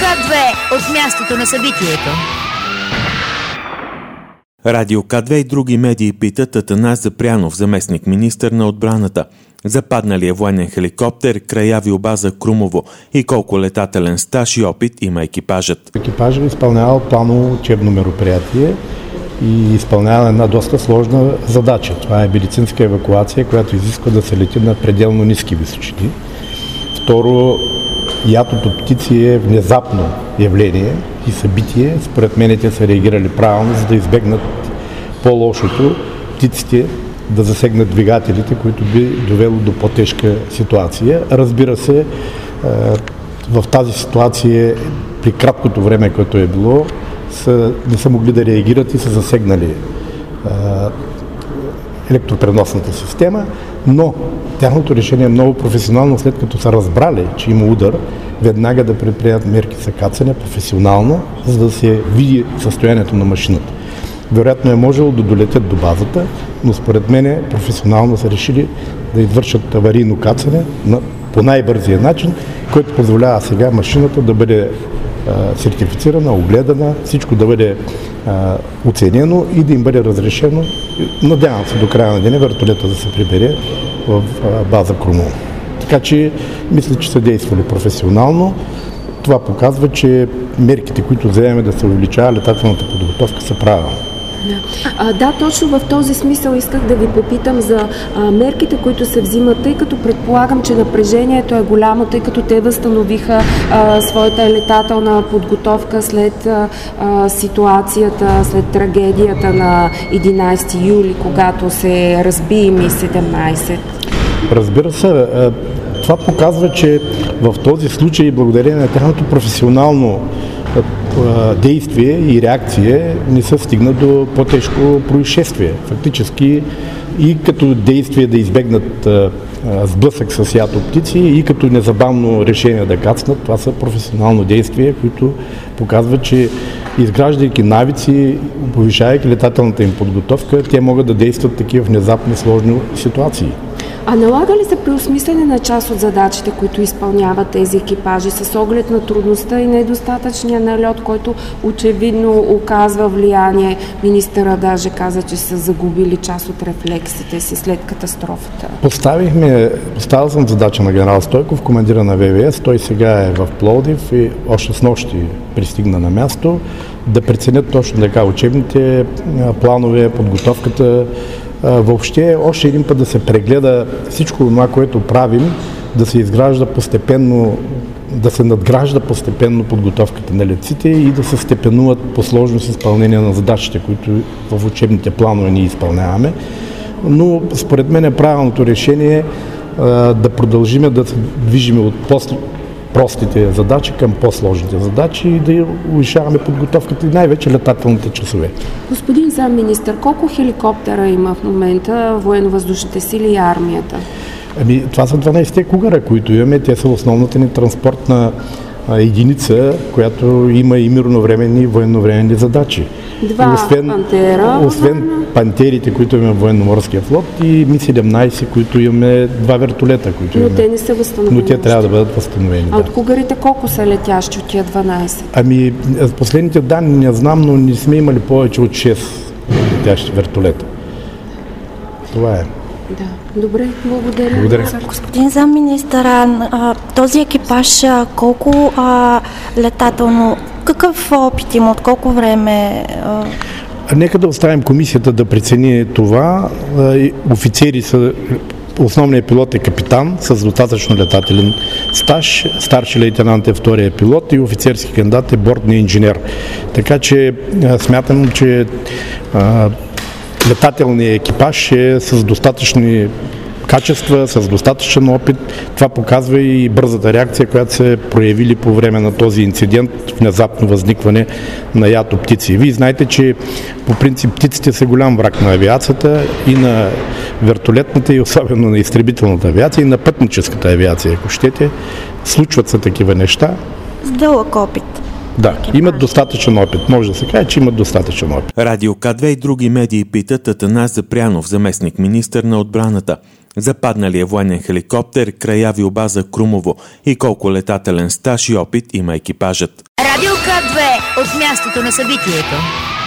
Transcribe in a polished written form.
К2 от мястото на събитието. Радио К2 и други медии питат Атанас Запрянов, заместник-министър на отбраната, за падналия военен хеликоптер край авиобаза Крумово и колко летателен стаж и опит има екипажът. Екипажът изпълнява планово учебно мероприятие и изпълнява една доста сложна задача. Това е медицинска евакуация, която изисква да се лети на пределно ниски височини. Второ, ятото от птици е внезапно явление и събитие. Според мен те са реагирали правилно, за да избегнат по-лошото, птиците да засегнат двигателите, които би довело до по-тежка ситуация. Разбира се, в тази ситуация при краткото време, което е било, не са могли да реагират и са засегнали електропреносната система, но тяхното решение е много професионално, след като са разбрали, че има удар, веднага да предприемат мерки за кацане професионално, за да се види състоянието на машината. Вероятно е можело да долетят до базата, но според мен професионално са решили да извършат аварийно кацане по най-бързия начин, който позволява сега машината да бъде сертифицирана, огледана, всичко да бъде оценено и да им бъде разрешено. Надявам се до края на деня вертолета да се прибере в база Крумово. Така че мисля, че са действали професионално. Това показва, че мерките, които вземем да се увеличава летателната подготовка, са правилни. Да, точно в този смисъл исках да ви попитам за мерките, които се взимат, тъй като предполагам, че напрежението е голямо, тъй като те възстановиха своята летателна подготовка след ситуацията, след трагедията на 11 юли, когато се разби Ми-17. Разбира се, това показва, че в този случай, благодарение на тяхното професионално действие и реакция, не се стигна до по-тежко происшествие. Фактически и като действие да избегнат сблъсък с ято птици и като незабавно решение да кацнат, това са професионално действия, които показват, че изграждайки навици, повишавайки летателната им подготовка, те могат да действат такива внезапни сложни ситуации. А налага ли се преосмислене на част от задачите, които изпълняват тези екипажи, с оглед на трудността и недостатъчния налет, който очевидно оказва влияние? Министъра даже каза, че са загубили част от рефлексите си след катастрофата. Поставил съм задача на генерал Стойков, командира на ВВС. Той сега е в Пловдив и още с нощи пристигна на място да преценят точно така учебните планове, подготовката. Въобще още един път да се прегледа всичко това, което правим, да се изгражда постепенно, да се надгражда постепенно подготовката на летците и да се степенуват по сложност изпълнение на задачите, които в учебните планове ние изпълняваме. Но според мен е правилното решение да продължим да се движим от простите задачи към по-сложните задачи и да увеличаваме подготовката и най-вече летателните часове. Господин замминистър, колко хеликоптера има в момента военно-въздушните сили и армията? Това са 12-те Кугъра, които имаме. Те са основната ни транспортна единица, която има и мирновременни и военновременни задачи. Освен Пантерите, които имаме в военноморския флот, и Ми-17, които имаме 2 вертолета. Те не са възстановени. Но те трябва да бъдат възстановени. А от Кугарите колко са летящи от тия 12? Последните данни не знам, но не сме имали повече от 6 летящи вертолета. Това е. Да, добре, благодаря. Господин замминистъра, този екипаж колко летателно, какъв опит има, от колко време? Нека да оставим комисията да прецени това. Офицери са, основният пилот е капитан с достатъчно летателен стаж, старши лейтенант е втория пилот и офицерски кандидат е бортния инженер. Така че смятам, че летателният екипаж е с достатъчни качества, с достатъчен опит. Това показва и бързата реакция, която се проявили по време на този инцидент, внезапно възникване на ято птици. Вие знаете, че по принцип птиците са голям враг на авиацията и на вертолетната и особено на изтребителната авиация и на пътническата авиация, ако щете. Случват се такива неща. С дълъг опит. Да, имат достатъчен опит. Може да се каже, че имат достатъчен опит. Радио К2 и други медии питат Атанас Запрянов, заместник-министър на отбраната, за падналия военен хеликоптер край авиобаза Крумово и колко летателен стаж и опит има екипажът. Радио К2 от мястото на събитието.